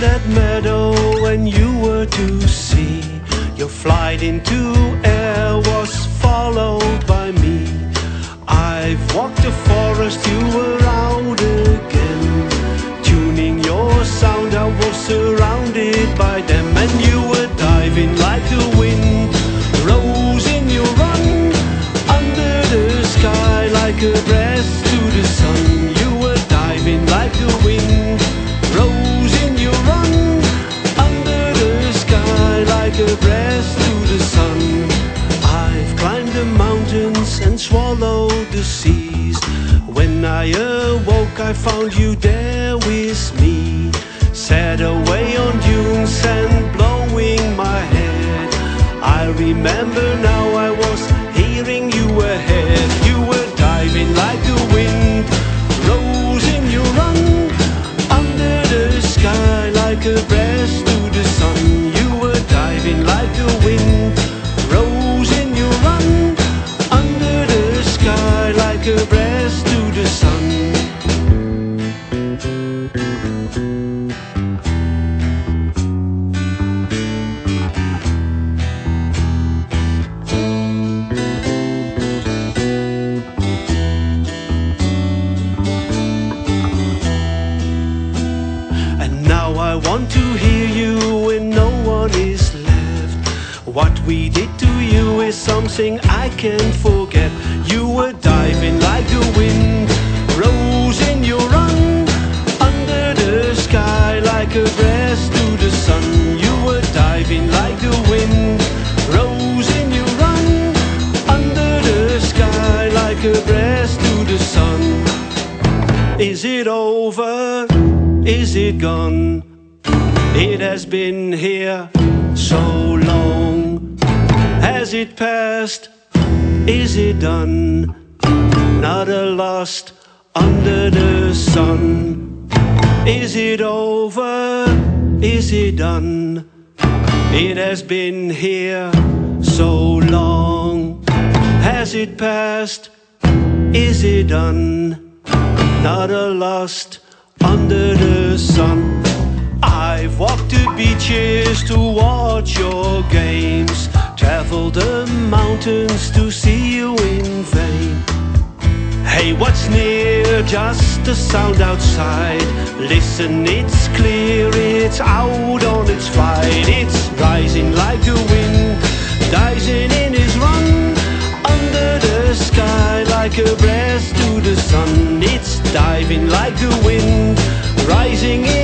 that meadow when you were to see. Your flight into air was followed by me. I've walked the forest, you were out again. Tuning your sound, I was surrounded by them. And you were diving like the wind, rose in your run, under the sky like a breath to the sun. You were diving like the wind, rose in your run, under the sky like a breath to the sun. I've climbed the mountains and swallowed the seas. When I awoke, I found you there with me. Sat away on dunes and blowing my head. I remember now, I was hearing you ahead. You were diving like the wind, rose in your run, under the sky like a breath to the sun. You were diving like the wind, rose in your run, under the sky like a breath to the sun. I want to hear you when no one is left. What we did to you is something I can't forget. You were diving like the wind, rose in your run, under the sky like a breath to the sun. You were diving like the wind, rose in your run, under the sky like a breath to the sun. Is it over? Is it gone? It has been here so long. Has it passed? Is it done? Not a lost under the sun. Is it over? Is it done? It has been here so long. Has it passed? Is it done? Not a lost under the sun. I've walked the beaches to watch your games, traveled the mountains to see you in vain. Hey, what's near? Just the sound outside. Listen, it's clear, it's out on its flight. It's rising like the wind, rising in its run, under the sky like a breath to the sun. It's diving like the wind, rising in